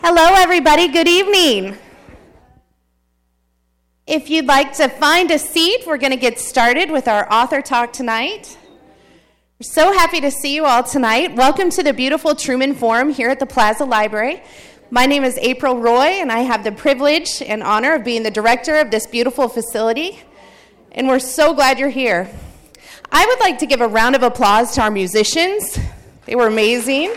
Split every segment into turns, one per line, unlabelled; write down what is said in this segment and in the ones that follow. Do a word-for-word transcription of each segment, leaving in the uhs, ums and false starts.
Hello, everybody. Good evening. If you'd like to find a seat, we're going to get started with our author talk tonight. We're so happy to see you all tonight. Welcome to the beautiful Truman Forum here at the Plaza Library. My name is April Roy, and I have the privilege and honor of being the director of this beautiful facility. And we're so glad you're here. I would like to give a round of applause to our musicians. They were amazing.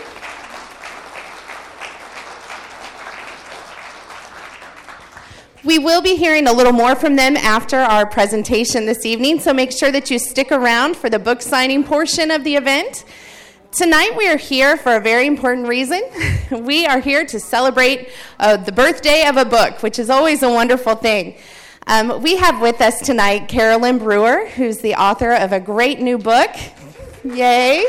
We will be hearing a little more from them after our presentation this evening, so make sure that you stick around for the book signing portion of the event. Tonight we are here for a very important reason. We are here to celebrate uh, the birthday of a book, which is always a wonderful thing. Um, we have with us tonight Carolyn Brewer, who's the author of a great new book. Yay!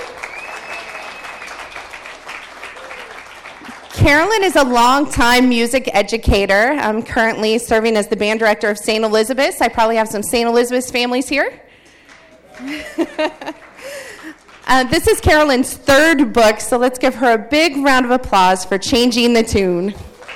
Carolyn is a longtime music educator. I'm currently serving as the band director of Saint Elizabeth's. I probably have some Saint Elizabeth's families here. uh, this is Carolyn's third book, so let's give her a big round of applause for changing the tune.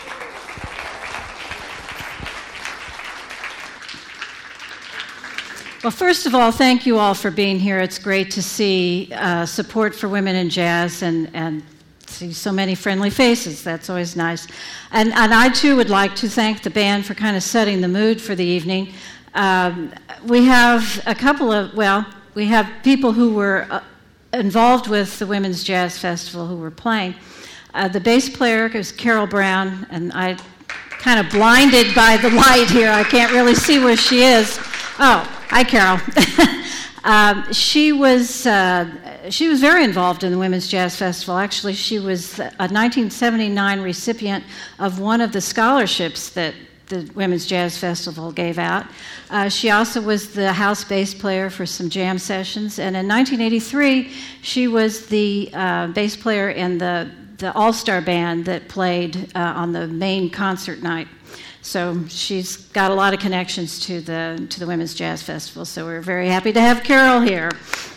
Well, first of all, thank you all for being here. It's great to see uh, support for women in jazz and, and see so many friendly faces. That's always nice. And, and I, too, would like to thank the band for kind of setting the mood for the evening. Um, we have a couple of, well, we have people who were uh, involved with the Women's Jazz Festival who were playing. Uh, the bass player is Carol Brown, and I kind of blinded by the light here. I can't really see where she is. Oh, hi, Carol. um, she was uh, she was very involved in the Women's Jazz Festival. Actually, she was a nineteen seventy-nine recipient of one of the scholarships that the Women's Jazz Festival gave out. Uh, she also was the house bass player for some jam sessions, and in nineteen eighty-three, she was the uh, bass player in the, the all-star band that played uh, on the main concert night. So she's got a lot of connections to the to the Women's Jazz Festival, so we're very happy to have Carol here.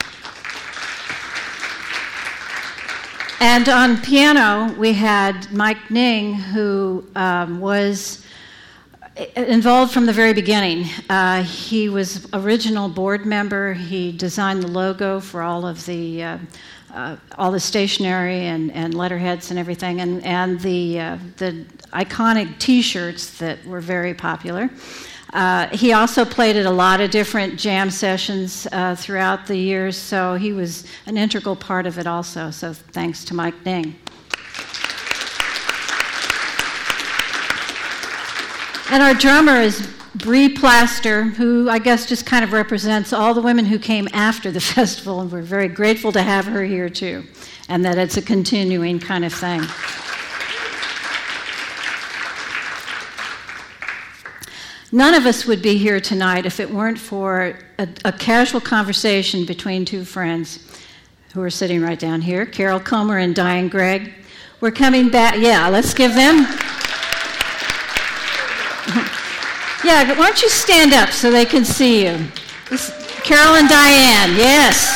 And on piano, we had Mike Ning, who um, was involved from the very beginning. Uh, he was original board member. He designed the logo for all of the uh, uh, all the stationery and, and letterheads and everything, and and the uh, the iconic T-shirts that were very popular. Uh, he also played at a lot of different jam sessions uh, throughout the years, so he was an integral part of it also, so thanks to Mike Ning. And our drummer is Bree Plaster, who I guess just kind of represents all the women who came after the festival, and we're very grateful to have her here too, and that it's a continuing kind of thing. None of us would be here tonight if it weren't for a, a casual conversation between two friends who are sitting right down here, Carol Comer and Diane Gregg. We're coming back. Yeah, let's give them. Yeah, why don't you stand up so they can see you? This, Carol and Diane, yes.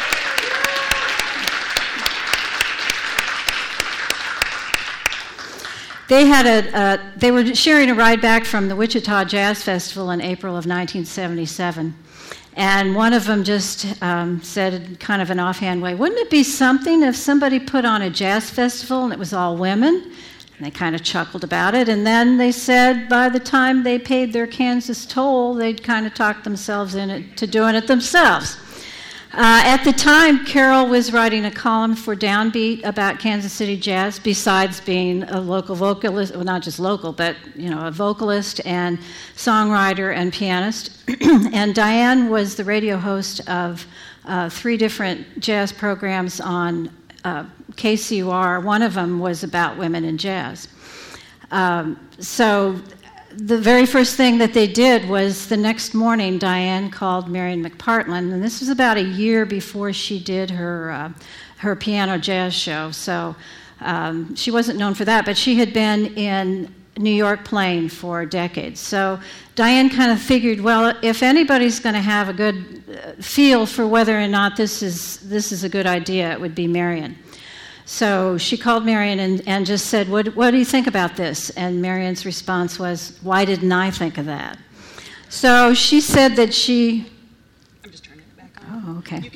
They had a. Uh, they were sharing a ride back from the Wichita Jazz Festival in April of nineteen seventy-seven, and one of them just um, said, in kind of an offhand way, "Wouldn't it be something if somebody put on a jazz festival and it was all women?" And they kind of chuckled about it, and then they said by the time they paid their Kansas toll, they'd kind of talked themselves into doing it themselves. Uh, at the time, Carol was writing a column for Downbeat about Kansas City jazz, besides being a local vocalist, well, not just local, but you know, a vocalist and songwriter and pianist. And Diane was the radio host of uh, three different jazz programs on uh, K C U R. One of them was about women in jazz. Um, so the very first thing that they did was the next morning, Diane called Marion McPartland, and this was about a year before she did her uh, her piano jazz show. So um, she wasn't known for that, but she had been in New York playing for decades. So Diane kind of figured, well, if anybody's going to have a good feel for whether or not this is this is a good idea, it would be Marion. So she called Marion and, and just said, what, what do you think about this? And Marion's response was, why didn't I think of that? So she said that she...
I'm just turning it back on.
Oh, okay.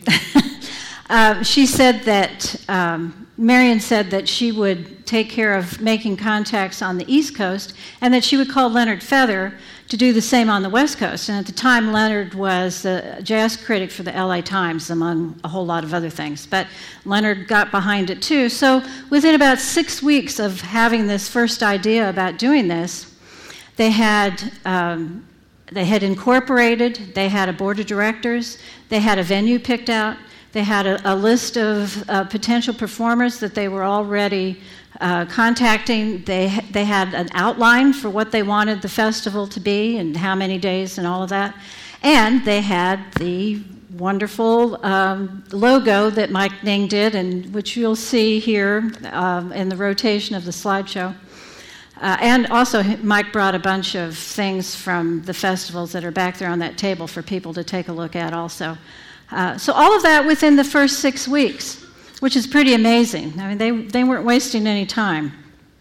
uh, she said that... Um, Marion said that she would take care of making contacts on the East Coast and that she would call Leonard Feather to do the same on the West Coast. And at the time, Leonard was the jazz critic for the L A Times, among a whole lot of other things. But Leonard got behind it too. So within about six weeks of having this first idea about doing this, they had um, they had incorporated, they had a board of directors, they had a venue picked out, they had a, a list of uh, potential performers that they were already uh, contacting. They they had an outline for what they wanted the festival to be and how many days and all of that. And they had the wonderful um, logo that Mike Ning did, and which you'll see here um, in the rotation of the slideshow. Uh, and also, Mike brought a bunch of things from the festivals that are back there on that table for people to take a look at also. Uh, so all of that within the first six weeks, which is pretty amazing. I mean, they, they weren't wasting any time.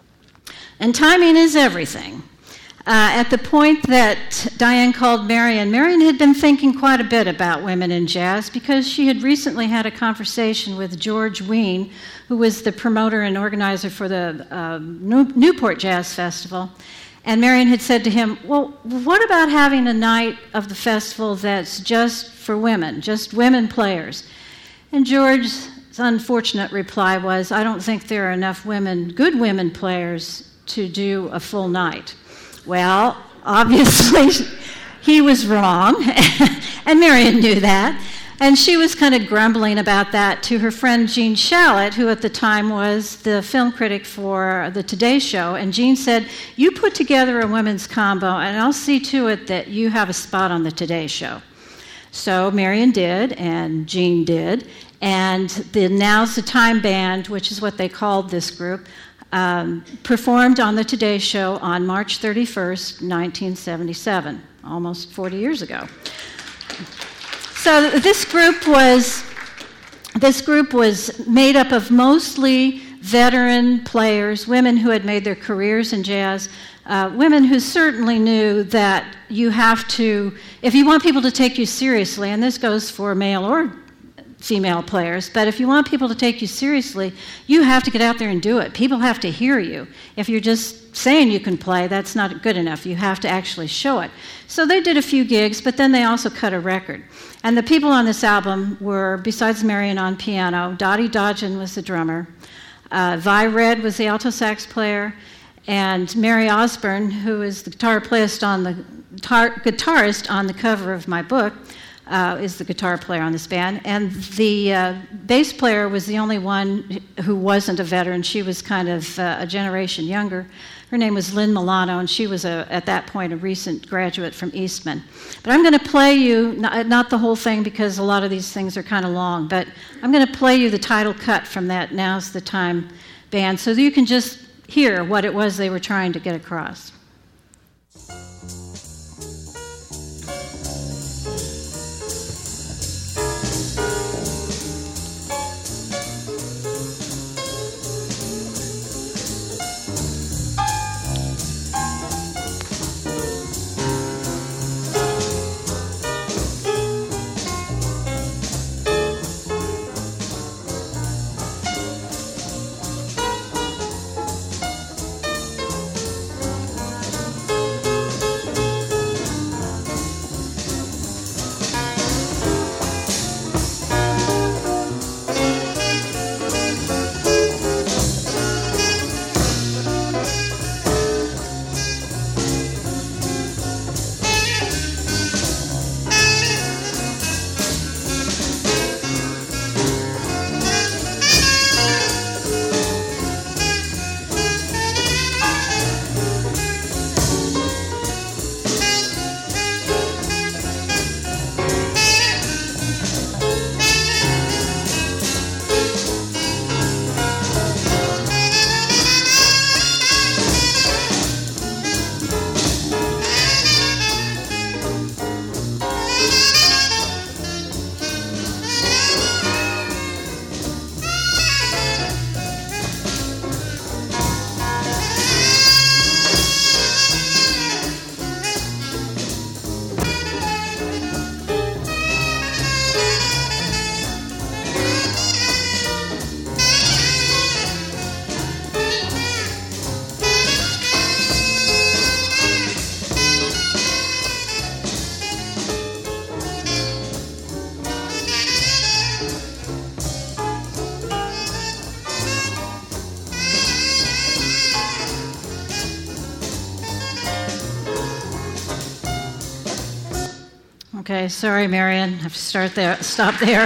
And timing is everything. Uh, at the point that Diane called Marion, Marion had been thinking quite a bit about women in jazz because she had recently had a conversation with George Wein, who was the promoter and organizer for the uh, Newport Jazz Festival. And Marion had said to him, well, what about having a night of the festival that's just for women, just women players? And George's unfortunate reply was, I don't think there are enough women, good women players to do a full night. Well, obviously, he was wrong, and Marion knew that. And she was kind of grumbling about that to her friend Jean Shalit, who at the time was the film critic for the Today Show. And Jean said, you put together a women's combo, and I'll see to it that you have a spot on the Today Show. So Marion did, and Jean did. And the Now's the Time Band, which is what they called this group, um, performed on the Today Show on March thirty-first, nineteen seventy-seven, almost forty years ago. So this group was this group was made up of mostly veteran players, women who had made their careers in jazz, uh, women who certainly knew that you have to, if you want people to take you seriously, and this goes for male or female players, but if you want people to take you seriously, you have to get out there and do it. People have to hear you. If you're just saying you can play, that's not good enough. You have to actually show it. So they did a few gigs, but then they also cut a record. And the people on this album were, besides Marion on piano, Dottie Dodgen was the drummer, uh, Vi Red was the alto sax player, and Mary Osborne, who is the guitar playist on the guitar, guitarist on the cover of my book, Uh, is the guitar player on this band. And the uh, bass player was the only one who wasn't a veteran. She was kind of uh, a generation younger. Her name was Lynn Milano, and she was, a, at that point, a recent graduate from Eastman. But I'm going to play you, not, not the whole thing because a lot of these things are kind of long, but I'm going to play you the title cut from that Now's the Time band so that you can just hear what it was they were trying to get across. Okay, sorry, Marion. I have to start there. Stop there.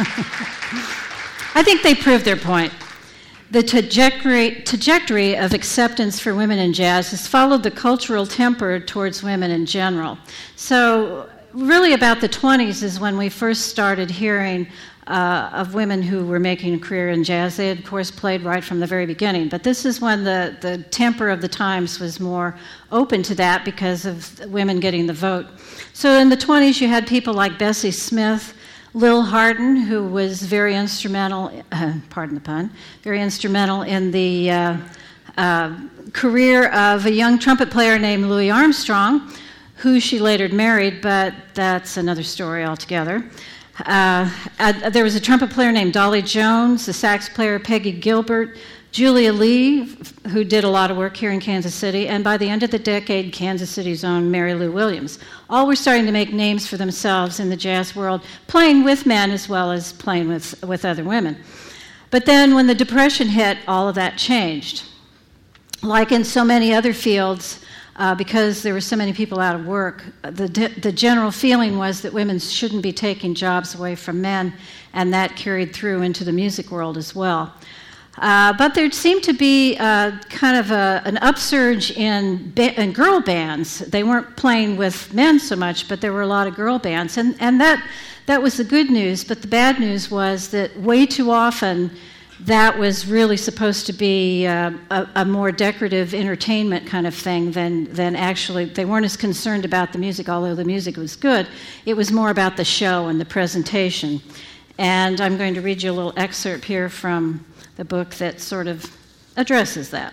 I think they proved their point. The trajectory, trajectory of acceptance for women in jazz has followed the cultural temper towards women in general. So really about the twenties is when we first started hearing uh, of women who were making a career in jazz. They had, of course, played right from the very beginning. But this is when the, the temper of the times was more open to that because of women getting the vote. So in the twenties, you had people like Bessie Smith, Lil Hardin, who was very instrumental, uh, pardon the pun, very instrumental in the uh, uh, career of a young trumpet player named Louis Armstrong, who she later married, but that's another story altogether. Uh, uh, there was a trumpet player named Dolly Jones, a sax player Peggy Gilbert, Julia Lee, who did a lot of work here in Kansas City, and by the end of the decade, Kansas City's own Mary Lou Williams. All were starting to make names for themselves in the jazz world, playing with men as well as playing with, with other women. But then when the Depression hit, all of that changed. Like in so many other fields, uh, because there were so many people out of work, the, the general feeling was that women shouldn't be taking jobs away from men, and that carried through into the music world as well. Uh, but there seemed to be uh, kind of a, an upsurge in, ba- in girl bands. They weren't playing with men so much, but there were a lot of girl bands. And, and that, that was the good news, but the bad news was that way too often that was really supposed to be uh, a, a more decorative entertainment kind of thing than, than actually, they weren't as concerned about the music, although the music was good. It was more about the show and the presentation. And I'm going to read you a little excerpt here from the book that sort of addresses that.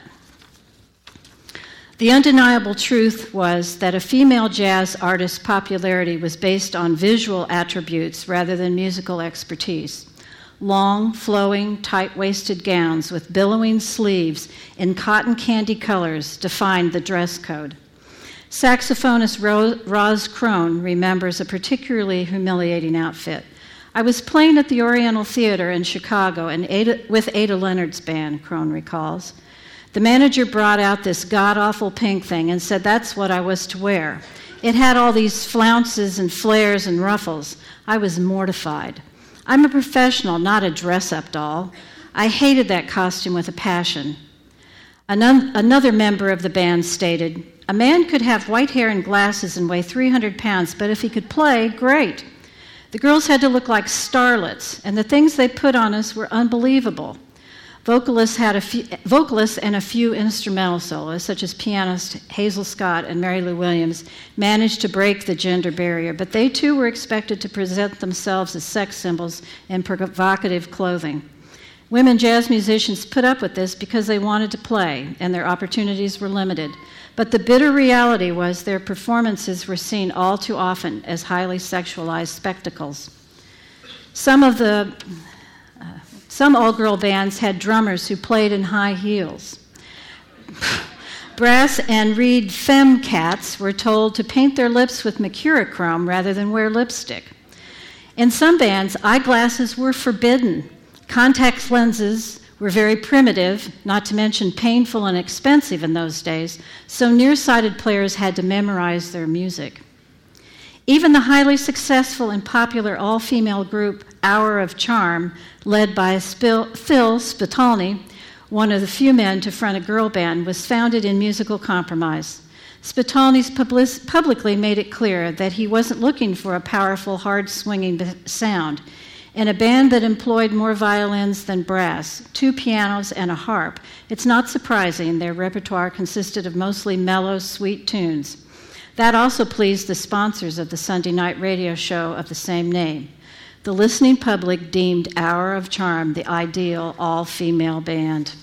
The undeniable truth was that a female jazz artist's popularity was based on visual attributes rather than musical expertise. Long, flowing, tight-waisted gowns with billowing sleeves in cotton candy colors defined the dress code. Saxophonist Roz Crone remembers a particularly humiliating outfit. I was playing at the Oriental Theater in Chicago and Ada, with Ada Leonard's band, Crone recalls. The manager brought out this god-awful pink thing and said that's what I was to wear. It had all these flounces and flares and ruffles. I was mortified. I'm a professional, not a dress-up doll. I hated that costume with a passion. Another member of the band stated, a man could have white hair and glasses and weigh three hundred pounds, but if he could play, great. The girls had to look like starlets, and the things they put on us were unbelievable. Vocalists, had a few, vocalists and a few instrumental soloists, such as pianist Hazel Scott and Mary Lou Williams, managed to break the gender barrier, but they too were expected to present themselves as sex symbols in provocative clothing. Women jazz musicians put up with this because they wanted to play, and their opportunities were limited. But the bitter reality was their performances were seen all too often as highly sexualized spectacles. Some of the, uh, some all-girl bands had drummers who played in high heels. Brass and reed femme cats were told to paint their lips with mercurochrome rather than wear lipstick. In some bands, eyeglasses were forbidden. Contact lenses were very primitive, not to mention painful and expensive in those days, so nearsighted players had to memorize their music. Even the highly successful and popular all-female group Hour of Charm, led by Phil Spitalny, one of the few men to front a girl band, was founded in musical compromise. Spitalny's public- publicly made it clear that he wasn't looking for a powerful, hard-swinging sound. In a band that employed more violins than brass, two pianos and a harp, it's not surprising their repertoire consisted of mostly mellow, sweet tunes. That also pleased the sponsors of the Sunday night radio show of the same name. The listening public deemed Hour of Charm the ideal all-female band.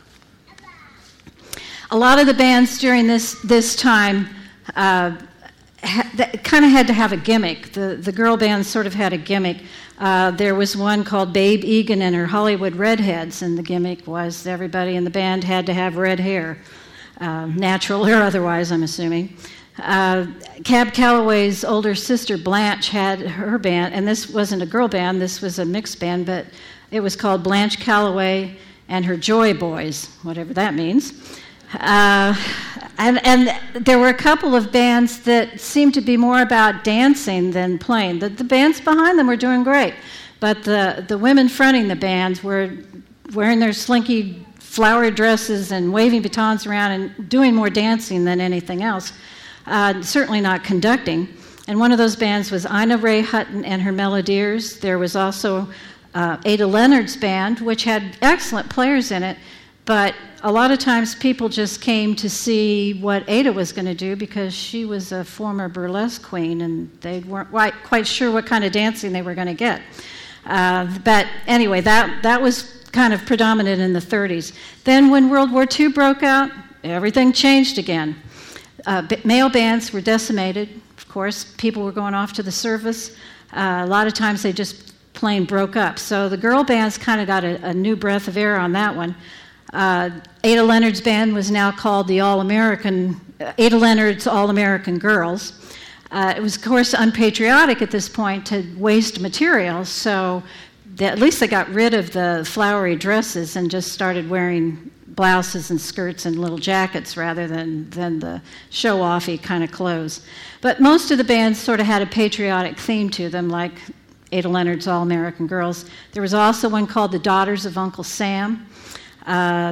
A lot of the bands during this, this time uh, ha- kind of had to have a gimmick. The, the girl bands sort of had a gimmick. Uh, there was one called Babe Egan and her Hollywood Redheads, and the gimmick was everybody in the band had to have red hair, uh, natural or otherwise, I'm assuming. Uh, Cab Calloway's older sister Blanche had her band, and this wasn't a girl band, this was a mixed band, but it was called Blanche Calloway and her Joy Boys, whatever that means. Uh, And, and there were a couple of bands that seemed to be more about dancing than playing. The, the bands behind them were doing great, but the, the women fronting the bands were wearing their slinky flowery dresses and waving batons around and doing more dancing than anything else, uh, certainly not conducting. And one of those bands was Ina Ray Hutton and her Melodiers. There was also uh, Ada Leonard's band, which had excellent players in it, but a lot of times people just came to see what Ada was going to do because she was a former burlesque queen, and they weren't quite, quite sure what kind of dancing they were going to get. Uh, but anyway, that, that was kind of predominant in the thirties. Then when World War Two broke out, everything changed again. Uh, b- male bands were decimated. Of course, people were going off to the service. Uh, a lot of times they just plain broke up. So the girl bands kind of got a, a new breath of air on that one. Uh, Ada Leonard's band was now called the All-American, uh, Ada Leonard's All-American Girls. Uh, it was, of course, unpatriotic at this point to waste materials, so they, at least they got rid of the flowery dresses and just started wearing blouses and skirts and little jackets rather than, than the show-offy kind of clothes. But most of the bands sort of had a patriotic theme to them, like Ada Leonard's All-American Girls. There was also one called the Daughters of Uncle Sam. Uh,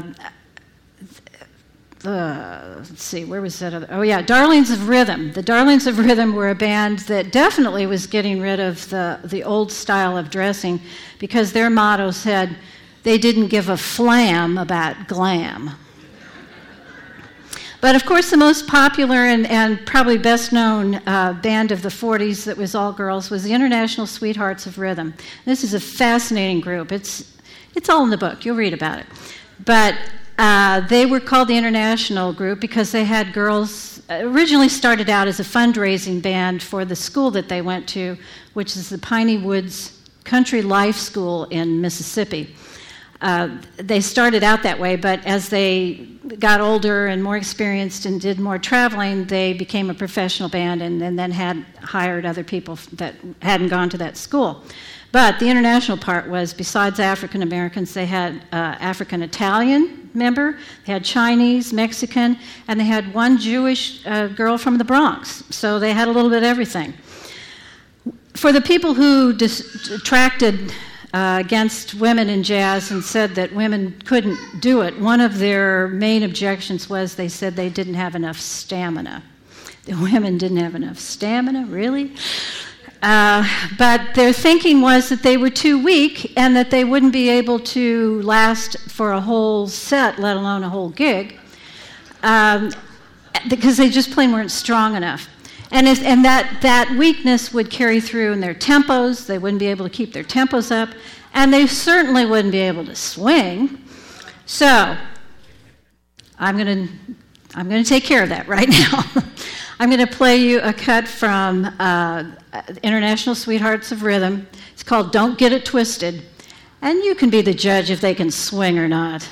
uh, let's see, where was that other? Oh, yeah, Darlings of Rhythm. The Darlings of Rhythm were a band that definitely was getting rid of the, the old style of dressing because their motto said they didn't give a flam about glam. But of course, the most popular and, and probably best known uh, band of the forties that was all girls was the International Sweethearts of Rhythm. This is a fascinating group. It's, it's all in the book. You'll read about it. But uh, they were called the International Group because they had girls, originally started out as a fundraising band for the school that they went to, which is the Piney Woods Country Life School in Mississippi. Uh, they started out that way, but as they got older and more experienced and did more traveling, they became a professional band and, and then had hired other people that hadn't gone to that school. But the international part was, besides African Americans, they had uh, African Italian member, they had Chinese, Mexican, and they had one Jewish uh, girl from the Bronx. So they had a little bit of everything. For the people who detracted uh, against women in jazz and said that women couldn't do it, one of their main objections was they said they didn't have enough stamina. The women didn't have enough stamina, really? Uh, but their thinking was that they were too weak and that they wouldn't be able to last for a whole set, let alone a whole gig, um, because they just plain weren't strong enough. And, if, and that, that weakness would carry through in their tempos. They wouldn't be able to keep their tempos up, and they certainly wouldn't be able to swing. So I'm going to I'm going to take care of that right now. I'm going to play you a cut from uh, International Sweethearts of Rhythm. It's called Don't Get It Twisted. And you can be the judge if they can swing or not.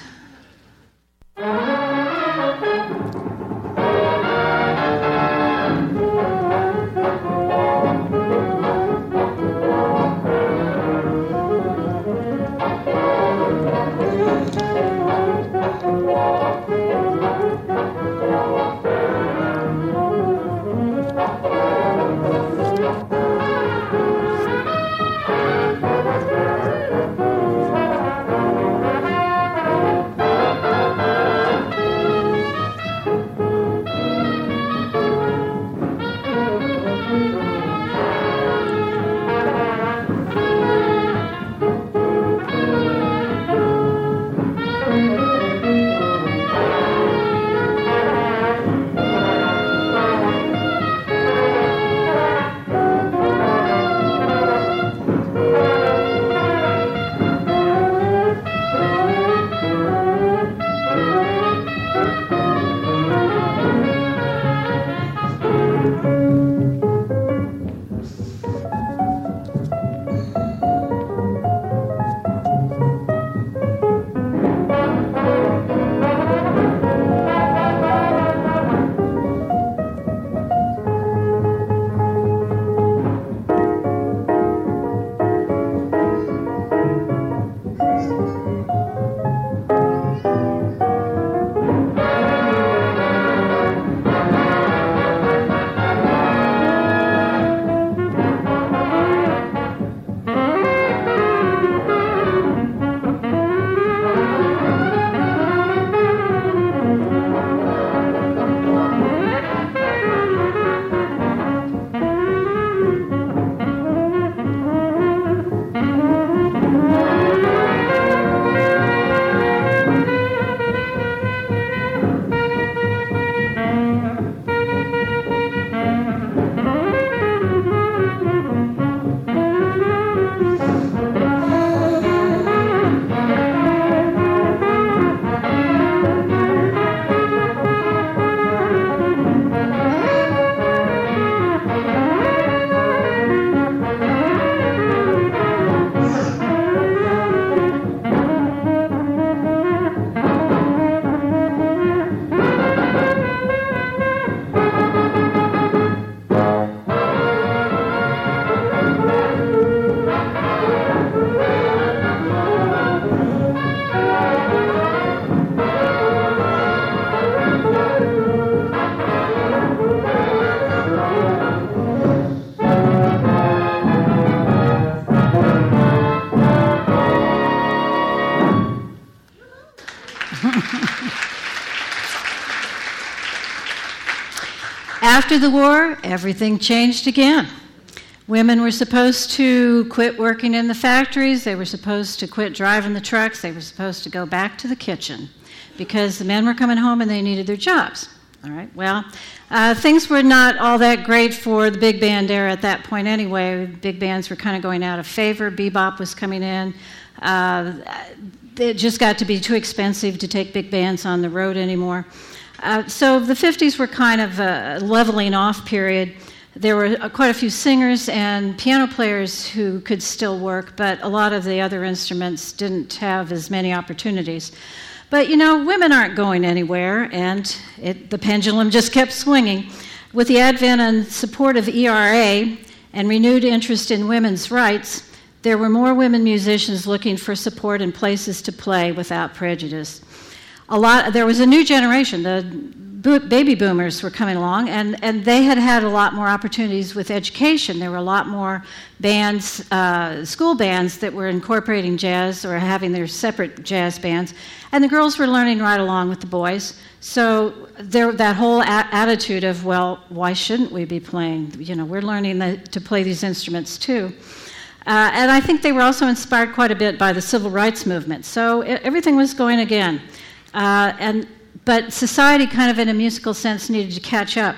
after the war, everything changed again. Women were supposed to quit working in the factories. They were supposed to quit driving the trucks. They were supposed to go back to the kitchen because the men were coming home and they needed their jobs. All right, well, uh, things were not all that great for the big band era at that point anyway. Big bands were kind of going out of favor. Bebop was coming in. Uh, it just got to be too expensive to take big bands on the road anymore. Uh, so the fifties were kind of a leveling off period. There were quite a few singers and piano players who could still work, but a lot of the other instruments didn't have as many opportunities. But, you know, women aren't going anywhere, and it, the pendulum just kept swinging. With the advent and support of E R A and renewed interest in women's rights, there were more women musicians looking for support and places to play without prejudice. A lot, there was a new generation. The baby boomers were coming along, and, and they had had a lot more opportunities with education. There were a lot more bands, uh, school bands that were incorporating jazz or having their separate jazz bands, and the girls were learning right along with the boys. So there, that whole a- attitude of, well, why shouldn't we be playing? You know, we're learning the, to play these instruments too. Uh, and I think they were also inspired quite a bit by the civil rights movement. So it, everything was going again. Uh, and But society, kind of in a musical sense, needed to catch up.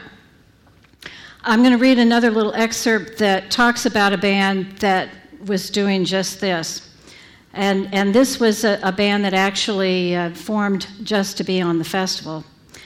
I'm going to read another little excerpt that talks about a band that was doing just this. And, and this was a, a band that actually uh, formed just to be on the festival.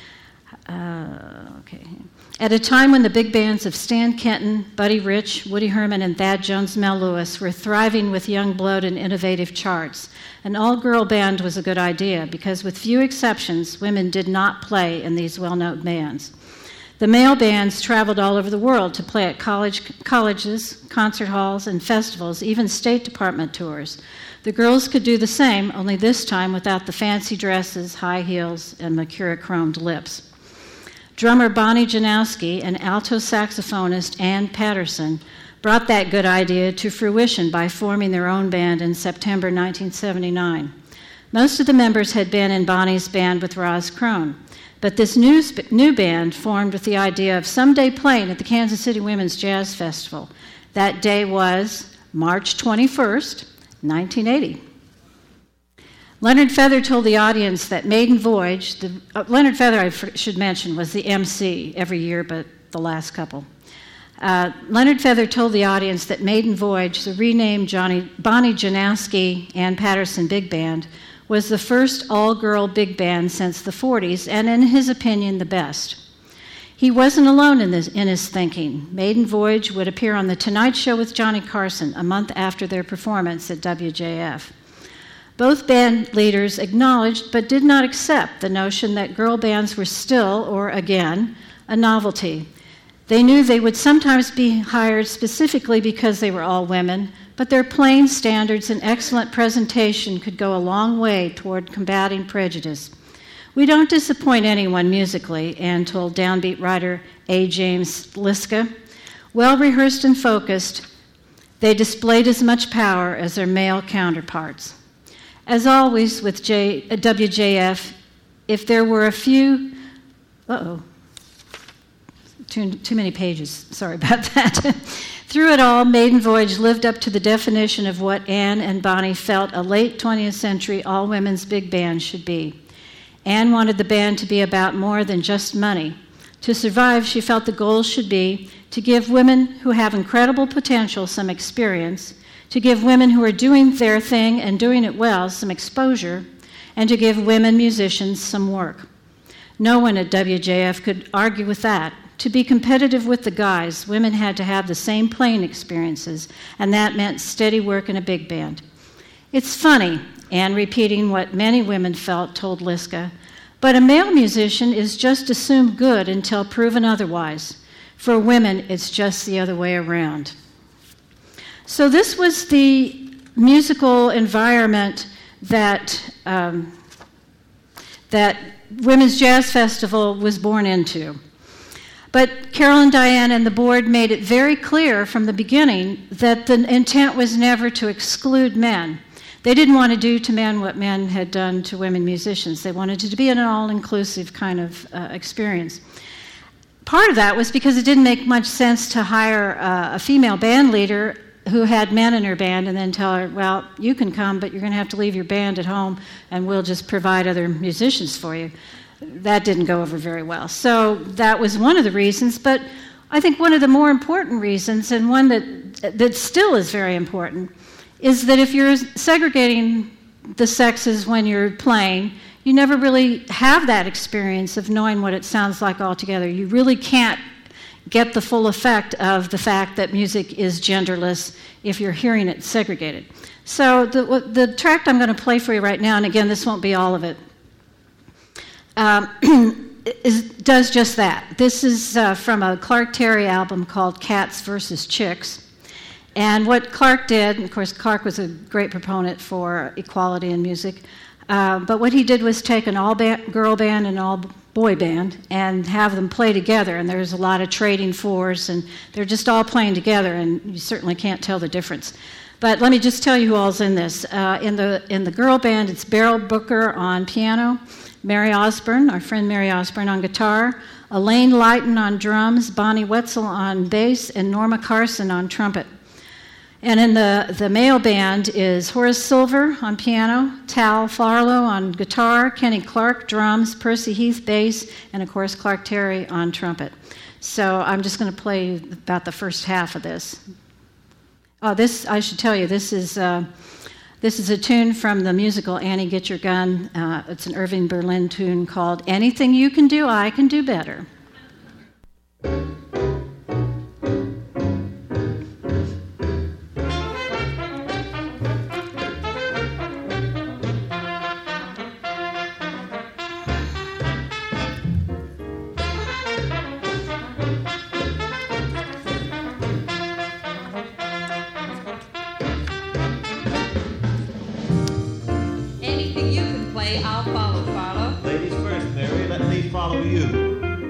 Uh, okay. At a time when the big bands of Stan Kenton, Buddy Rich, Woody Herman, and Thad Jones Mel Lewis were thriving with young blood and innovative charts, an all-girl band was a good idea because, with few exceptions, women did not play in these well-known bands. The male bands traveled all over the world to play at college, colleges, concert halls, and festivals, even State Department tours. The girls could do the same, only this time without the fancy dresses, high heels, and mercurochrome lips. Drummer Bonnie Janowski and alto saxophonist Ann Patterson brought that good idea to fruition by forming their own band in September nineteen seventy-nine. Most of the members had been in Bonnie's band with Roz Crone, but this new, sp- new band formed with the idea of someday playing at the Kansas City Women's Jazz Festival. That day was March twenty-first, nineteen eighty. Leonard Feather told the audience that Maiden Voyage, the, uh, Leonard Feather, I f- should mention, was the M C every year but the last couple. Uh, Leonard Feather told the audience that Maiden Voyage, the renamed Johnny, Bonnie Janowski and Patterson Big Band, was the first all-girl big band since the forties, and in his opinion, the best. He wasn't alone in, this, in his thinking. Maiden Voyage would appear on The Tonight Show with Johnny Carson a month after their performance at W J F. Both band leaders acknowledged but did not accept the notion that girl bands were still, or again, a novelty. They knew they would sometimes be hired specifically because they were all women, but their playing standards and excellent presentation could go a long way toward combating prejudice. We don't disappoint anyone musically, Ann told downbeat writer A. James Liska. Well-rehearsed and focused, they displayed as much power as their male counterparts. As always with J, uh, W J F, if there were a few... Uh-oh. Too, too many pages. Sorry about that. Through it all, Maiden Voyage lived up to the definition of what Ann and Bonnie felt a late twentieth century all-women's big band should be. Ann wanted the band to be about more than just money. To survive, she felt the goal should be to give women who have incredible potential some experience, to give women who are doing their thing and doing it well some exposure, and to give women musicians some work. No one at W J F could argue with that. To be competitive with the guys, women had to have the same playing experiences, and that meant steady work in a big band. It's funny, Ann repeating what many women felt, told Liska, but a male musician is just assumed good until proven otherwise. For women, it's just the other way around. So this was the musical environment that um, that Women's Jazz Festival was born into. But Carol and Diane and the board made it very clear from the beginning that the intent was never to exclude men. They didn't want to do to men what men had done to women musicians. They wanted it to be an all-inclusive kind of uh, experience. part of that was because it didn't make much sense to hire uh, a female band leader who had men in her band and then tell her, well, you can come, but you're going to have to leave your band at home and we'll just provide other musicians for you. That didn't go over very well. So that was one of the reasons, but I think one of the more important reasons, and one that that still is very important, is that if you're segregating the sexes when you're playing, you never really have that experience of knowing what it sounds like altogether. You really can't get the full effect of the fact that music is genderless if you're hearing it segregated. So the, the track I'm going to play for you right now, and again, this won't be all of it, um, is, does just that. This is uh, from a Clark Terry album called Cats versus Chicks. And what Clark did, and of course Clark was a great proponent for equality in music, uh, but what he did was take an all-girl band and an all-boy band and have them play together, and there's a lot of trading fours, and they're just all playing together, and you certainly can't tell the difference. But let me just tell you who all's in this. Uh, in the in the girl band, it's Beryl Booker on piano, Mary Osborne, our friend Mary Osborne, on guitar, Elaine Lighton on drums, Bonnie Wetzel on bass, and Norma Carson on trumpet. And in the, the male band is Horace Silver on piano, Tal Farlow on guitar, Kenny Clark drums, Percy Heath bass, and of course Clark Terry on trumpet. So I'm just going to play about the first half of this. Oh, this, I should tell you, this is uh, this is a tune from the musical Annie Get Your Gun. Uh, it's an Irving Berlin tune called Anything You Can Do, I Can Do Better.
I'll follow, follow.
Ladies first, Mary. Let me follow you.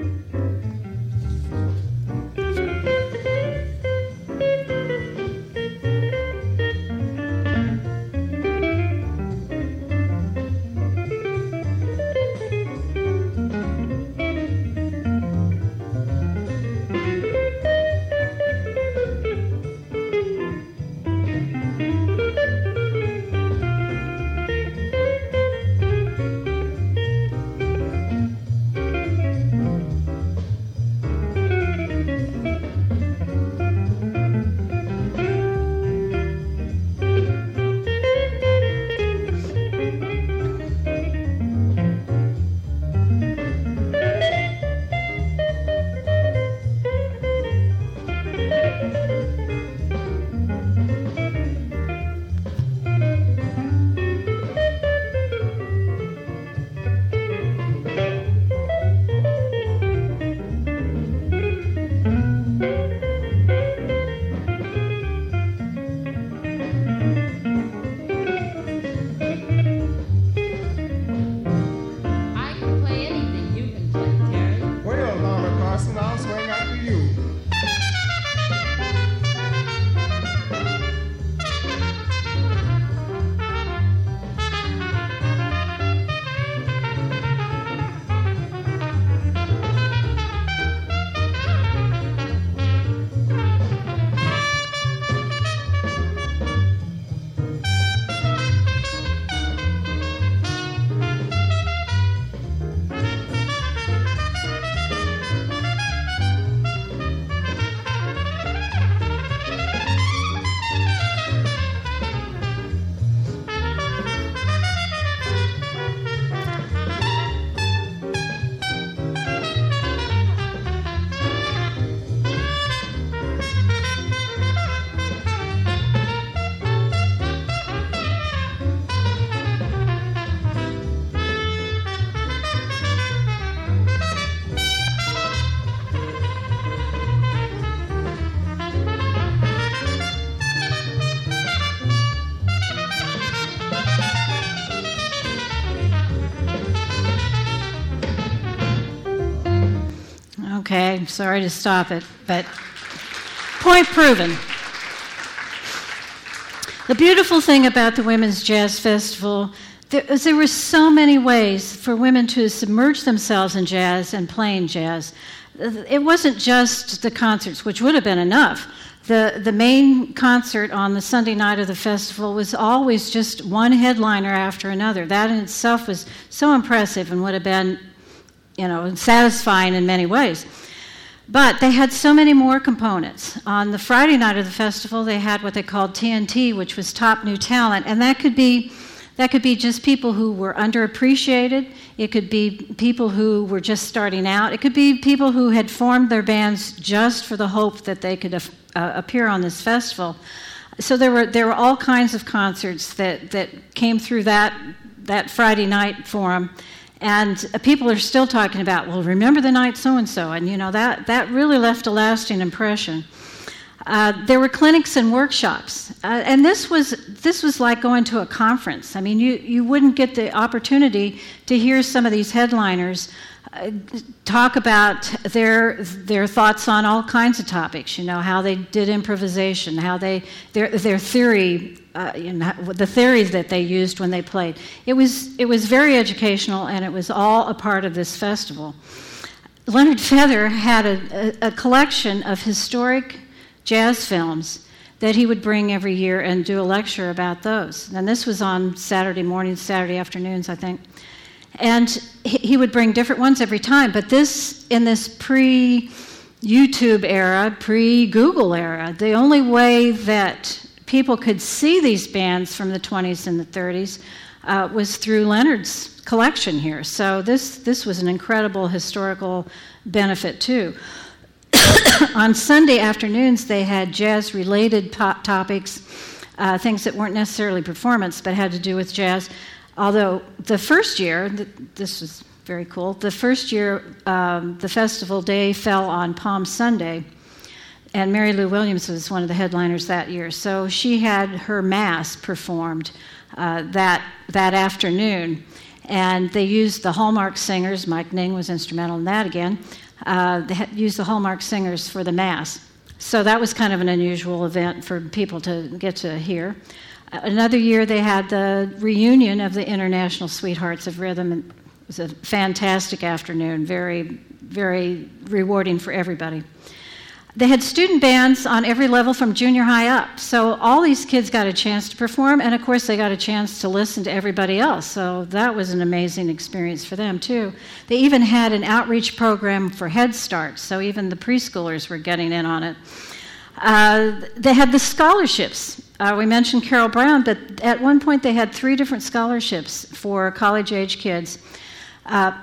Okay, sorry to stop it, but point proven. The beautiful thing about the Women's Jazz Festival there, is there were so many ways for women to submerge themselves in jazz and playing jazz. it wasn't just the concerts, which would have been enough. The, the main concert on the Sunday night of the festival was always just one headliner after another. That in itself was so impressive and would have been, you know, satisfying in many ways. But they had so many more components. On the Friday night of the festival, they had what they called T N T, which was Top New Talent, and that could be that could be just people who were underappreciated. It could be people who were just starting out. It could be people who had formed their bands just for the hope that they could uh, appear on this festival. So there were there were all kinds of concerts that, that came through that that Friday night forum. And people are still talking about, well, remember the night so-and-so, and you know, that, that really left a lasting impression. Uh, there were clinics and workshops, uh, and this was this was like going to a conference. I mean, you, you wouldn't get the opportunity to hear some of these headliners uh, talk about their their thoughts on all kinds of topics. You know, how they did improvisation, how they their their theory. Uh, you know, the theories that they used when they played. It was it was very educational, and it was all a part of this festival. Leonard Feather had a, a, a collection of historic jazz films that he would bring every year and do a lecture about those. And this was on Saturday mornings, Saturday afternoons, I think. And he, he would bring different ones every time. But this, in this pre-YouTube era, pre-Google era, the only way that people could see these bands from the twenties and the thirties uh, was through Leonard's collection here. So this this was an incredible historical benefit too. On Sunday afternoons, they had jazz-related pop topics, uh, things that weren't necessarily performance but had to do with jazz. Although the first year, th- this was very cool, the first year um, the festival day fell on Palm Sunday. And Mary Lou Williams was one of the headliners that year. So she had her mass performed uh, that that afternoon. And they used the Hallmark Singers. Mike Ning was instrumental in that again. Uh, they had used the Hallmark Singers for the mass. So that was kind of an unusual event for people to get to hear. Uh, another year they had the reunion of the International Sweethearts of Rhythm. And it was a fantastic afternoon, very, very rewarding for everybody. They had student bands on every level from junior high up. So all these kids got a chance to perform, and of course they got a chance to listen to everybody else. So that was an amazing experience for them too. They even had an outreach program for Head Start, so even the preschoolers were getting in on it. Uh, they had the scholarships. Uh, we mentioned Carol Brown, but at one point they had three different scholarships for college-age kids. Uh,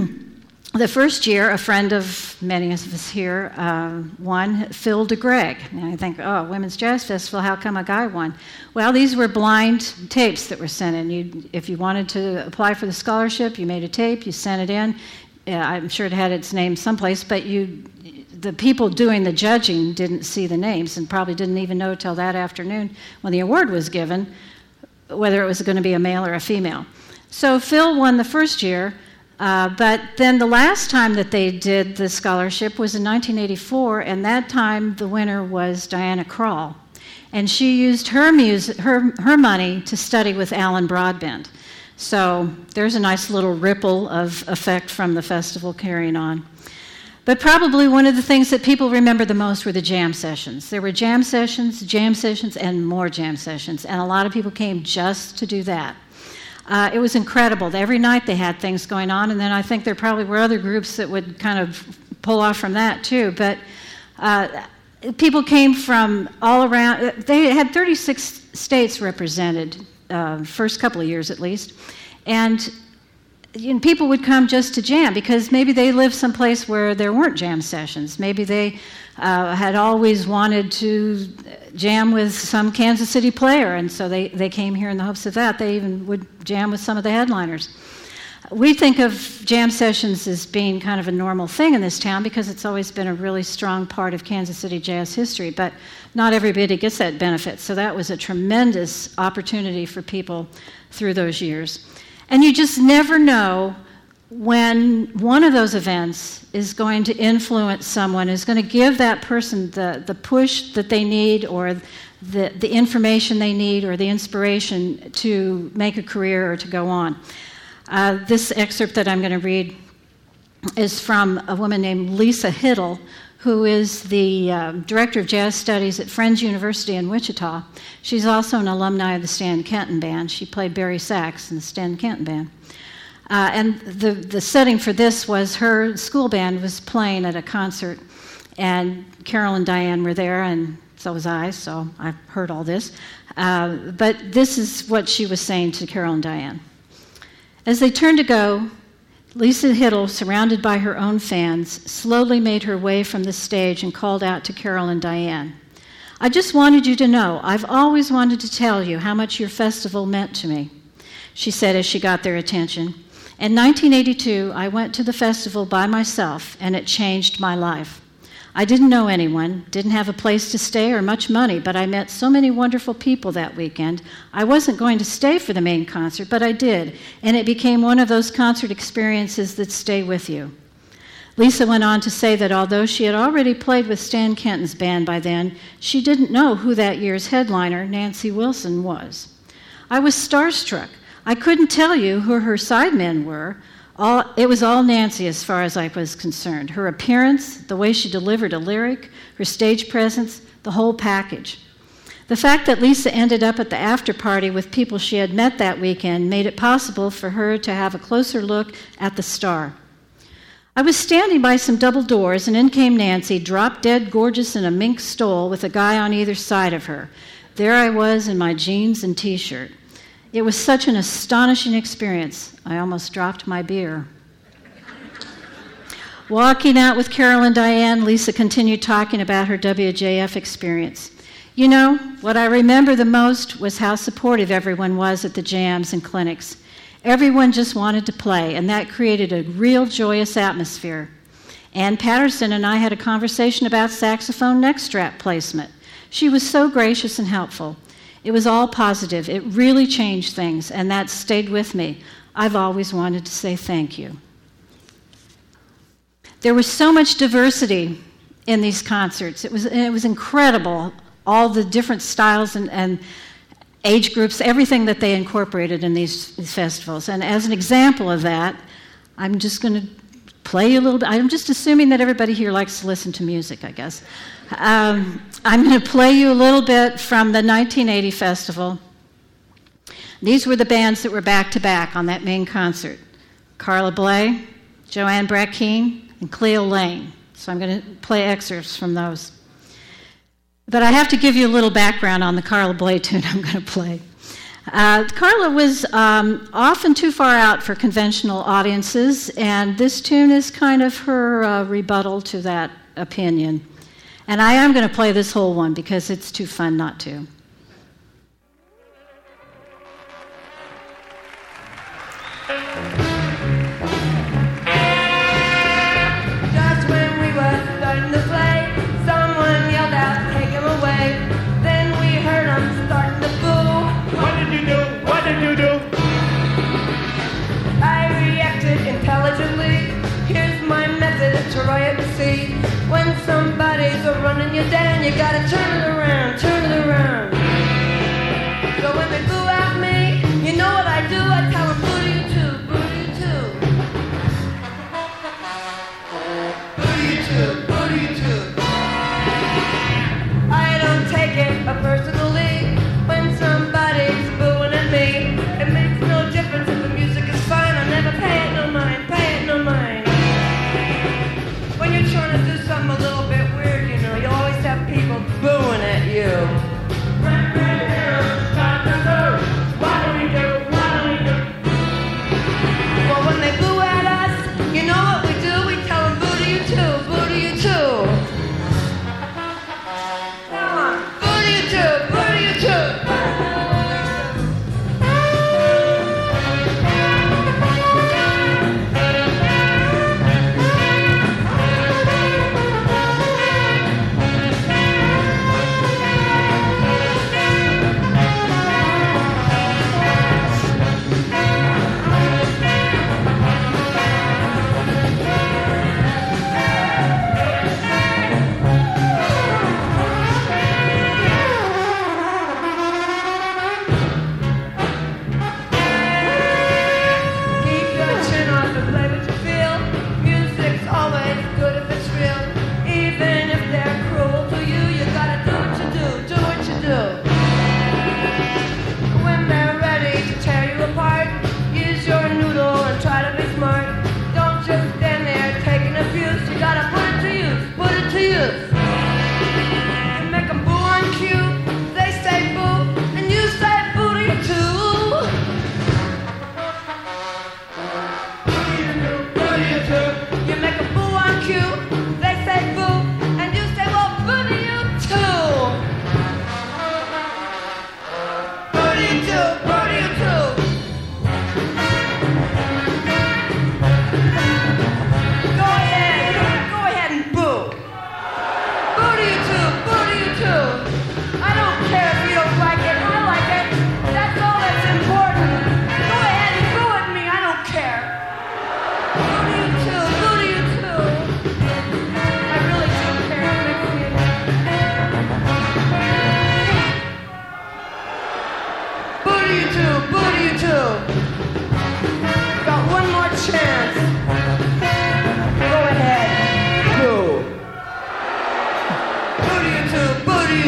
The first year, a friend of many of us here uh, won, Phil DeGreg. And I think, oh, Women's Jazz Festival, how come a guy won? Well, these were blind tapes that were sent in. You, if you wanted to apply for the scholarship, you made a tape, you sent it in. Uh, I'm sure it had its name someplace, but you, the people doing the judging didn't see the names and probably didn't even know till that afternoon when the award was given whether it was going to be a male or a female. So Phil won the first year. Uh, but then the last time that they did the scholarship was in nineteen eighty-four, and that time the winner was Diana Krall. And she used her music, her, her money to study with Alan Broadbent. So there's a nice little ripple of effect from the festival carrying on. But probably one of the things that people remember the most were the jam sessions. There were jam sessions, jam sessions, and more jam sessions, and a lot of people came just to do that. Uh, it was incredible. Every night they had things going on, and then I think there probably were other groups that would kind of pull off from that too. But uh, people came from all around. They had thirty-six states represented, uh, first couple of years at least, and you know, people would come just to jam because maybe they lived someplace where there weren't jam sessions. Maybe they uh, had always wanted to jam with some Kansas City player, and so they, they came here in the hopes of that. They even would jam with some of the headliners. We think of jam sessions as being kind of a normal thing in this town because it's always been a really strong part of Kansas City jazz history, but not everybody gets that benefit. So that was a tremendous opportunity for people through those years. And you just never know when one of those events is going to influence someone, is going to give that person the, the push that they need or the, the information they need or the inspiration to make a career or to go on. Uh, this excerpt that I'm going to read is from a woman named Lisa Hiddle, who is the uh, director of jazz studies at Friends University in Wichita. She's also an alumni of the Stan Kenton Band. She played Barry sax in the Stan Kenton Band. Uh, and the, the setting for this was her school band was playing at a concert, and Carol and Diane were there, and so was I, so I heard all this. Uh, but this is what she was saying to Carol and Diane. As they turned to go, Lisa Hiddle, surrounded by her own fans, slowly made her way from the stage and called out to Carol and Diane, "I just wanted you to know, I've always wanted to tell you how much your festival meant to me," she said as she got their attention. "In nineteen eighty-two, I went to the festival by myself, and it changed my life. I didn't know anyone, didn't have a place to stay or much money, but I met so many wonderful people that weekend. I wasn't going to stay for the main concert, but I did, and it became one of those concert experiences that stay with you." Lisa went on to say that although she had already played with Stan Kenton's band by then, she didn't know who that year's headliner, Nancy Wilson, was. "I was starstruck. I couldn't tell you who her sidemen were. All, it was all Nancy as far as I was concerned. Her appearance, the way she delivered a lyric, her stage presence, the whole package. The fact that Lisa ended up at the after party with people she had met that weekend made it possible for her to have a closer look at the star. I was standing by some double doors, and in came Nancy, drop-dead gorgeous in a mink stole with a guy on either side of her. There I was in my jeans and T-shirt. It was such an astonishing experience, I almost dropped my beer. Walking out with Carol and Diane, Lisa continued talking about her W J F experience. "You know, what I remember the most was how supportive everyone was at the jams and clinics. Everyone just wanted to play, and that created a real joyous atmosphere. Ann Patterson and I had a conversation about saxophone neck strap placement. She was so gracious and helpful. It was all positive. It really changed things, and that stayed with me. I've always wanted to say thank you." There was so much diversity in these concerts. It was, it was incredible, all the different styles and, and age groups, everything that they incorporated in these, these festivals. And as an example of that, I'm just going to play you a little bit. I'm just assuming that everybody here likes to listen to music, I guess. Um, I'm going to play you a little bit from the nineteen eighty festival. These were the bands that were back-to-back on that main concert. Carla Bley, Joanne Brackeen, and Cleo Lane. So I'm going to play excerpts from those. But I have to give you a little background on the Carla Bley tune I'm going to play. Uh, Carla was um, often too far out for conventional audiences, and this tune is kind of her uh, rebuttal to that opinion. And I am going to play this whole one because it's too fun not to.
Just when we were starting to play, someone yelled out, "Take him away." Then we heard him starting to boo.
What did you do? What did you do?
I reacted intelligently. Here's my method to riot the sea. When somebody's running you down, you gotta turn it around, turn it around. So when they boo at me, you know what I do? I tell them, boo to you too, boo to you too. Boo to you too, boo to you too. I don't take it personally when somebody's booing at me. It makes no difference if the music is fine. I never pay it no mind, pay it no mind. When you're trying to do something a little bit weird, you know, you always have people booing at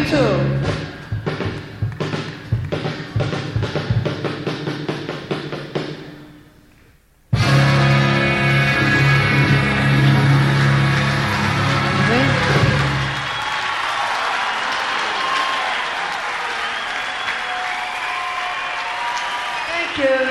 too. Thank you.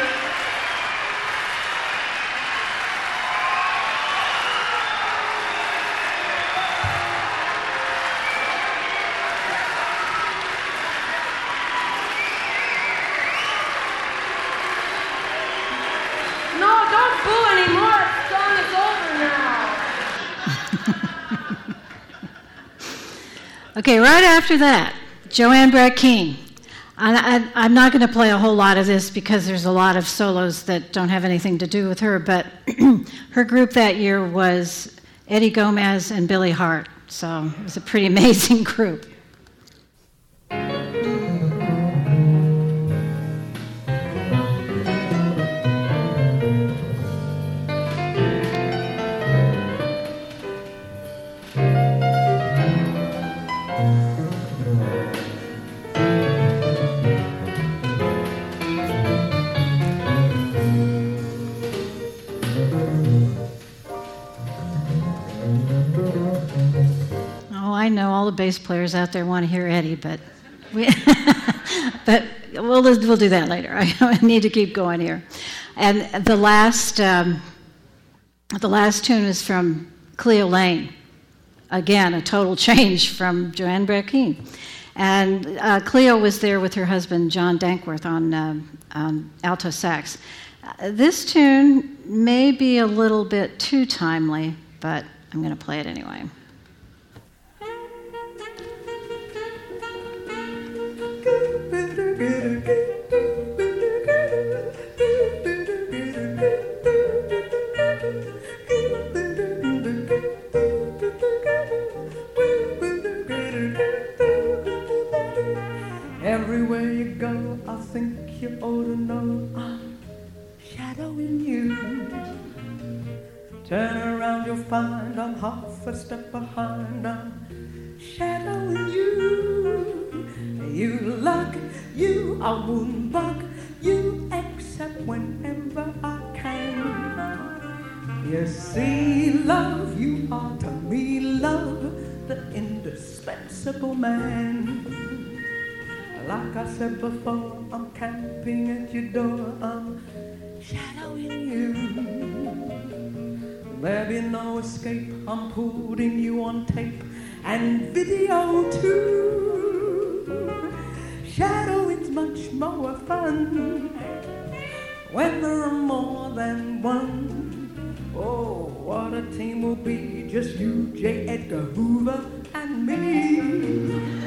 No, don't boo anymore. The song is over now.
Okay, right after that, Joanne Brett-Keane. I, I, I'm not going to play a whole lot of this because there's a lot of solos that don't have anything to do with her, but her group that year was Eddie Gomez and Billy Hart, so it was a pretty amazing group. I know all the bass players out there want to hear Eddie, but we, but we'll we'll do that later. I need to keep going here. And the last um, the last tune is from Cleo Lane. Again, a total change from Joanne Brett-Keane. And uh, Cleo was there with her husband John Dankworth on, uh, on alto sax. Uh, this tune may be a little bit too timely, but I'm going to play it anyway.
Everywhere you go, I think you ought to know I'm shadowing you. Turn around, you'll find I'm half a step behind. I'm shadowing you. You luck, you, I wouldn't buck you except whenever I can. You see, love, you are to me, love, the indispensable man. Like I said before, I'm camping at your door, I'm shadowing you. There be no escape, I'm putting you on tape and video too. Shadowing's much more fun when there are more than one. Oh, what a team will be, just you, J. Edgar Hoover, and me.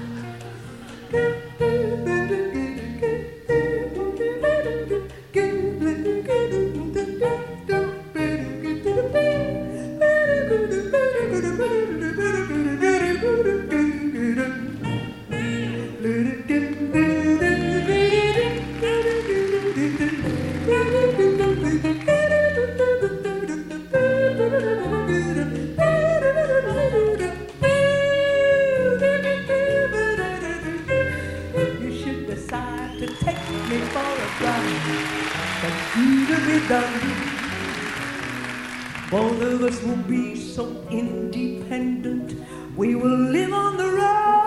Both of us will be so independent. We will live on the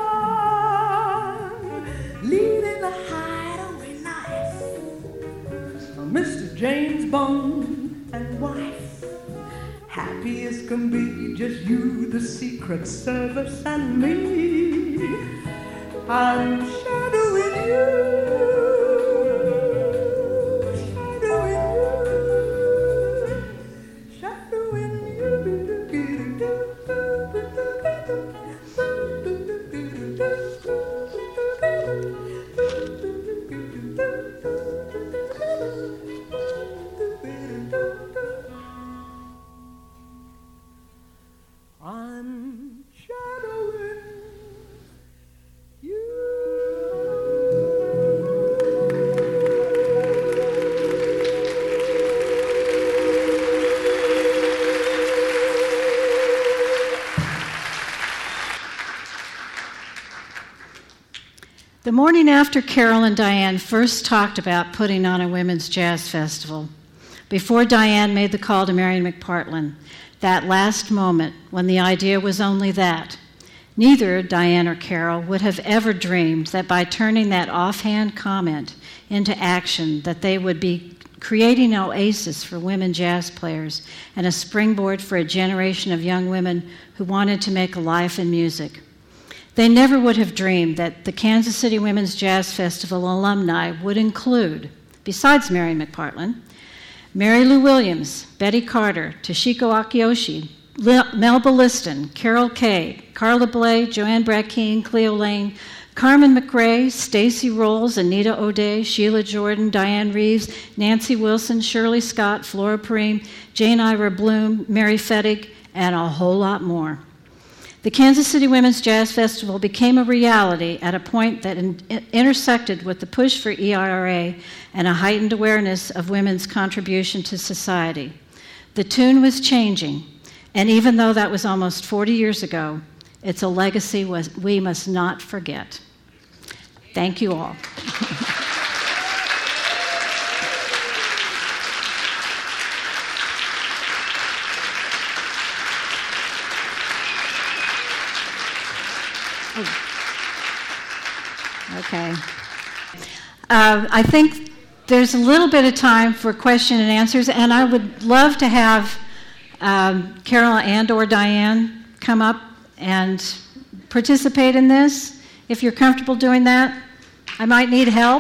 run, leading a hideaway life. Mister James Bond and wife, happy as can be, just you, the Secret Service, and me. I'm shadowing you.
The morning after Carol and Diane first talked about putting on a women's jazz festival, before Diane made the call to Marion McPartland, that last moment when the idea was only that, neither Diane or Carol would have ever dreamed that by turning that offhand comment into action, that they would be creating an oasis for women jazz players and a springboard for a generation of young women who wanted to make a life in music. They never would have dreamed that the Kansas City Women's Jazz Festival alumni would include, besides Marion McPartland, Mary Lou Williams, Betty Carter, Toshiko Akiyoshi, Melba Liston, Carol Kay, Carla Bley, Joanne Brackeen, Cleo Lane, Carmen McRae, Stacey Rolls, Anita O'Day, Sheila Jordan, Diane Reeves, Nancy Wilson, Shirley Scott, Flora Preem, Jane Ira Bloom, Mary Fettig, and a whole lot more. The Kansas City Women's Jazz Festival became a reality at a point that in, intersected with the push for E I R A and a heightened awareness of women's contribution to society. The tune was changing, and even though that was almost forty years ago, it's a legacy was, we must not forget. Thank you all. Okay. Uh, I think there's a little bit of time for question and answers, and I would love to have um, Carol and or Diane come up and participate in this. If you're comfortable doing that, I might need help.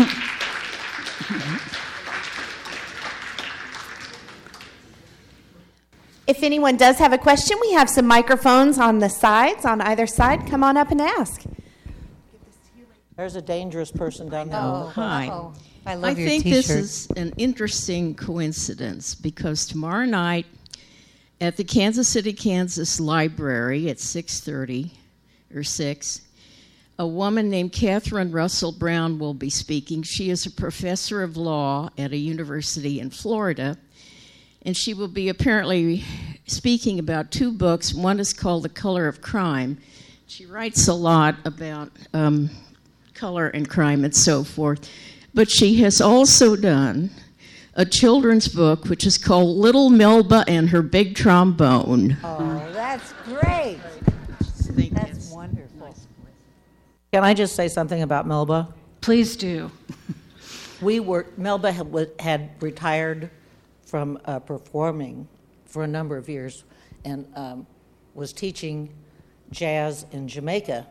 If anyone does have a question, we have some microphones on the sides, on either side. Come on up and ask.
There's a dangerous person down there.
Oh, hi.
Oh, I love
I
your
think
t-shirt.
this is an interesting coincidence because tomorrow night at the Kansas City, Kansas Library at six thirty or six, a woman named Catherine Russell Brown will be speaking. She is a professor of law at a university in Florida, and she will be apparently speaking about two books. One is called The Color of Crime. She writes a lot about um, color and crime and so forth. But she has also done a children's book which is called Little Melba and Her Big Trombone.
Oh, that's great. That's wonderful.
Can I just say something about Melba?
Please do.
We were Melba had, had retired from uh, performing for a number of years and um, was teaching jazz in Jamaica.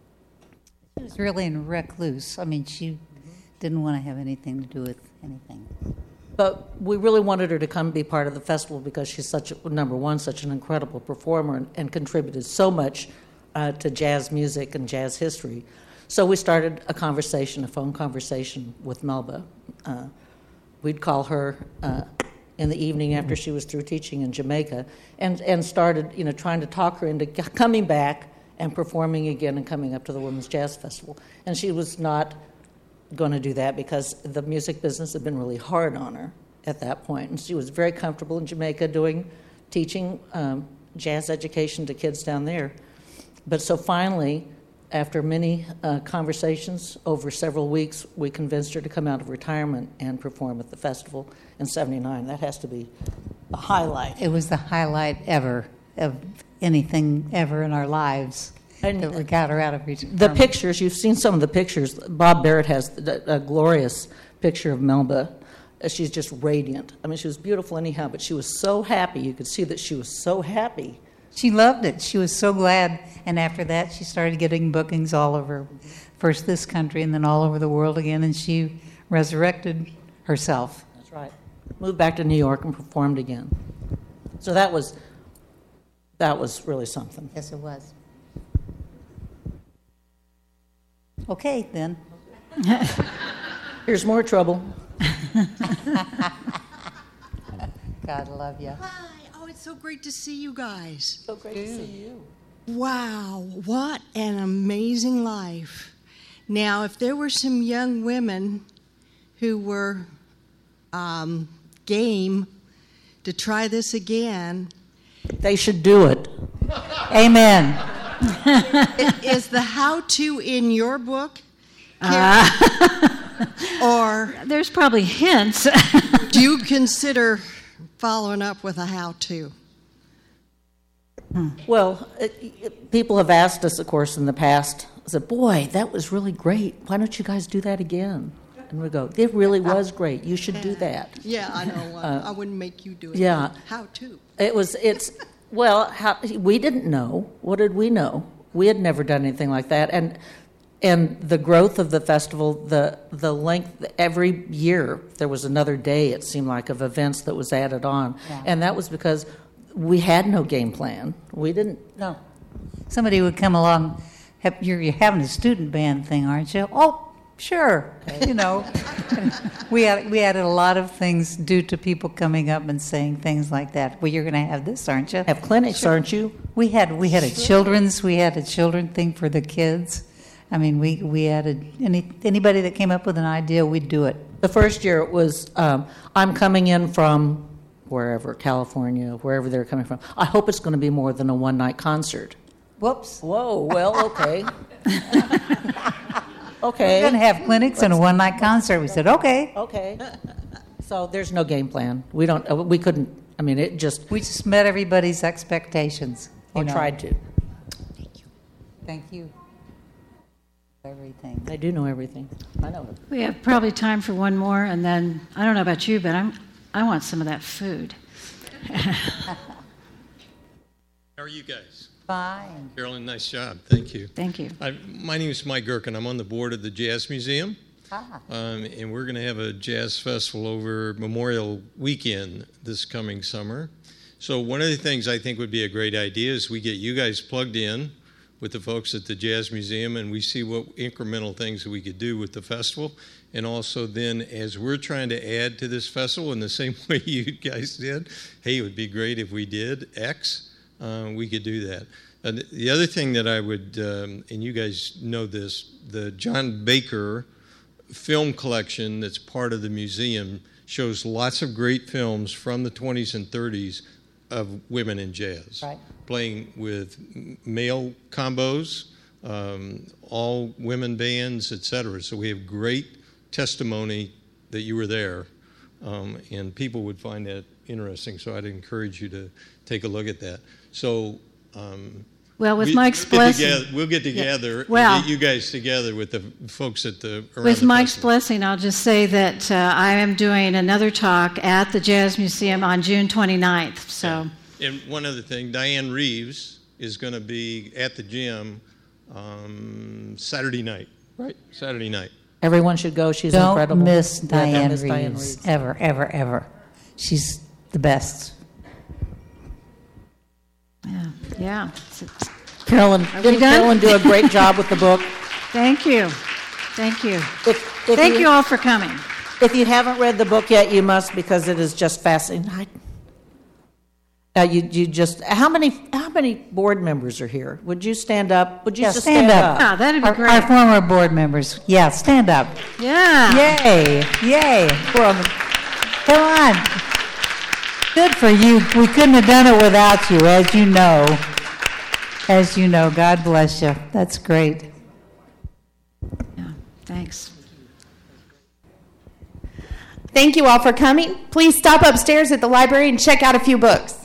She was really in recluse. I mean, she didn't want to have anything to do with anything.
But we really wanted her to come be part of the festival because she's such a, number one, such an incredible performer and, and contributed so much uh, to jazz music and jazz history. So we started a conversation, a phone conversation with Melba. Uh, we'd call her uh, in the evening after she was through teaching in Jamaica and, and started, you know, trying to talk her into coming back and performing again and coming up to the Women's Jazz Festival. And she was not going to do that because the music business had been really hard on her at that point. And she was very comfortable in Jamaica doing, teaching um, jazz education to kids down there. But so finally, after many uh, conversations over several weeks, we convinced her to come out of retirement and perform at the festival in seventy-nine. That has to be a highlight.
It was the highlight ever of anything ever in our lives.
And
that we got her out of retirement.
The pictures, you've seen some of the pictures. Bob Barrett has a, a glorious picture of Melba. She's just radiant. I mean, she was beautiful anyhow, but she was so happy. You could see that she was so happy.
She loved it. She was so glad. And after that, she started getting bookings all over, first this country and then all over the world again. And she resurrected herself.
That's right. Moved back to New York and performed again. So that was that was really something.
Yes, it was. Okay, then.
Here's more trouble.
God love you.
Hi. Oh, it's so great to see you guys.
So great to see you.
Wow, what an amazing life. Now, if there were some young women who were um, game to try this again,
They should do it.
Amen.
is the how-to in your book? Uh, or
there's probably hints.
do you consider following up with a how-to?
Well, it, it, people have asked us, of course, in the past, said, boy, that was really great. Why don't you guys do that again? And we go, it really was great. You should do that.
Yeah, I know. Uh, I wouldn't make you do it.
Yeah.
How-to.
It was, it's, well, how, we didn't know. What did we know? We had never done anything like that. And and the growth of the festival, the the length, every year there was another day, it seemed like, of events that was added on.
Yeah.
And that was because we had no game plan. We didn't.
No. Somebody would come along, have, you're, you're having a student band thing, aren't you? Oh, sure. You know, we had, we added a lot of things due to people coming up and saying things like that. Well, you're going to have this, aren't you?
Have clinics,
Sure.
aren't you?
We had we had a children's we had a children thing for the kids. I mean, we we added any anybody that came up with an idea, we'd do it.
The first year it was, um, I'm coming in from wherever, California, wherever they're coming from. I hope it's going to be more than a one-night concert.
Whoops.
Whoa, well, okay. Okay.
We're going to have clinics and a one-night concert. We said, okay.
Okay. So there's no game plan. We don't. uh, We couldn't. I mean, it just.
We just met everybody's expectations. You
Or
know.
tried to.
Thank you. Thank you. Everything.
I do know everything. I know it.
We have probably time for one more, and then I don't know about you, but I'm I want some of that food.
How are you guys?
Fine.
Carolyn, nice job. Thank you.
Thank you.
I, my name is Mike Gherkin. I'm on the board of the Jazz Museum.
Ah.
Um, and we're going to have a jazz festival over Memorial Weekend this coming summer. So one of the things I think would be a great idea is we get you guys plugged in with the folks at the Jazz Museum, and we see what incremental things that we could do with the festival. And also then, as we're trying to add to this festival in the same way you guys did, hey, it would be great if we did X, uh, we could do that. And the other thing that I would, um, and you guys know this, the John Baker film collection that's part of the museum shows lots of great films from the twenties and thirties of women in jazz.
Right.
Playing with male combos, um, all women bands, et cetera. So we have great testimony that you were there, um, and people would find that interesting. So I'd encourage you to take a look at that. So um,
Well, with
we-
Mike's
we'll get
blessing.
together- We'll get together and
Well-
get you guys together with the folks at the around
With
the
Mike's
festival.
blessing, I'll just say that uh, I am doing another talk at the Jazz Museum on June twenty-ninth. So,
And one other thing, Diane Reeves is going to be at the gym um, Saturday night, right? Saturday night.
Everyone should go. She's
Don't
incredible.
miss
Yeah, don't
Diane,
miss
Reeves,
Diane Reeves.
ever, ever, ever. She's the best.
yeah. yeah. It's- it's-
Carolyn,
we
didn't
done?
Carolyn do a great job with the book?
Thank you. Thank you.
If, if
Thank you all for coming.
If you haven't read the book yet, you must, because it is just fascinating. I, uh, you, you just how many how many board members are here? Would you stand up? Would you
Yeah,
just
stand
stand,
up.
Yeah, that'd be
Our,
great.
our former board members. Yeah, stand up.
Yeah.
Yay, yay.
We're on the-
Come on. Good for you. We couldn't have done it without you, as you know. As you know, God bless you. That's great.
Yeah. Thanks.
Thank you all for coming. Please stop upstairs at the library and check out a few books.